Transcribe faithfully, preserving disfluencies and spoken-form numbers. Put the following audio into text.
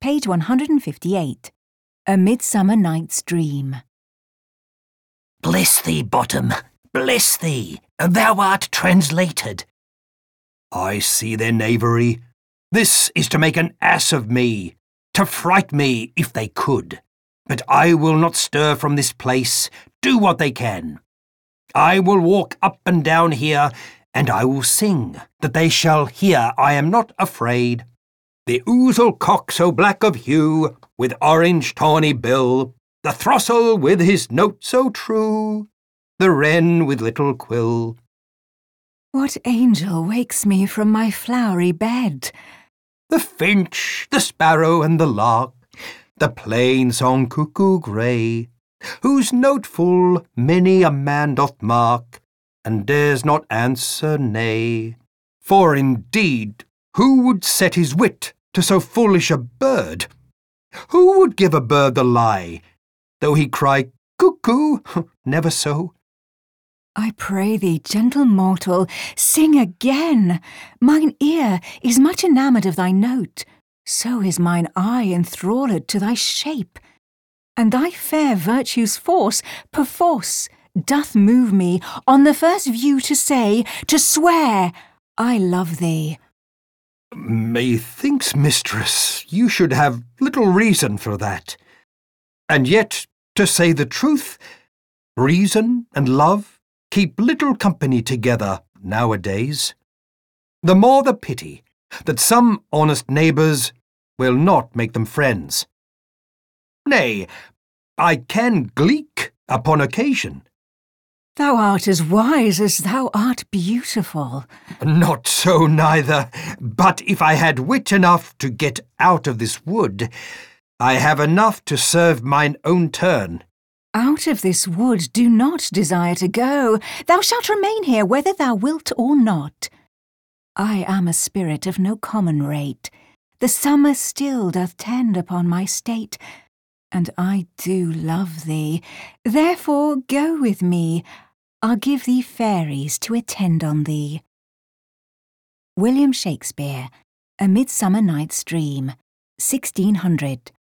Page one hundred fifty-eight. A Midsummer Night's Dream. Bless thee, Bottom, bless thee, thou art translated. I see their knavery. This is to make an ass of me, to fright me if they could. But I will not stir from this place, do what they can. I will walk up and down here, and I will sing, that they shall hear I am not afraid. The ouzel cock so black of hue, with orange tawny bill, the throstle with his note so true, the wren with little quill. What angel wakes me from my flowery bed? The finch, the sparrow, and the lark, the plain-song cuckoo grey, whose note full many a man doth mark, and dares not answer nay. For indeed, who would set his wit to so foolish a bird? Who would give a bird the lie, though he cry cuckoo, never so? I pray thee, gentle mortal, sing again. Mine ear is much enamoured of thy note, so is mine eye enthralled to thy shape. And thy fair virtue's force, perforce, doth move me on the first view to say, to swear, I love thee. Methinks, mistress, you should have little reason for that. And yet, to say the truth, reason and love keep little company together nowadays. The more the pity that some honest neighbours will not make them friends. Nay, I can gleek upon occasion. Thou art as wise as thou art beautiful. Not so neither, but if I had wit enough to get out of this wood, I have enough to serve mine own turn. Out of this wood do not desire to go. Thou shalt remain here whether thou wilt or not. I am a spirit of no common rate. The summer still doth tend upon my state, and I do love thee. Therefore go with me. I'll give thee fairies to attend on thee. William Shakespeare, A Midsummer Night's Dream, sixteen hundred.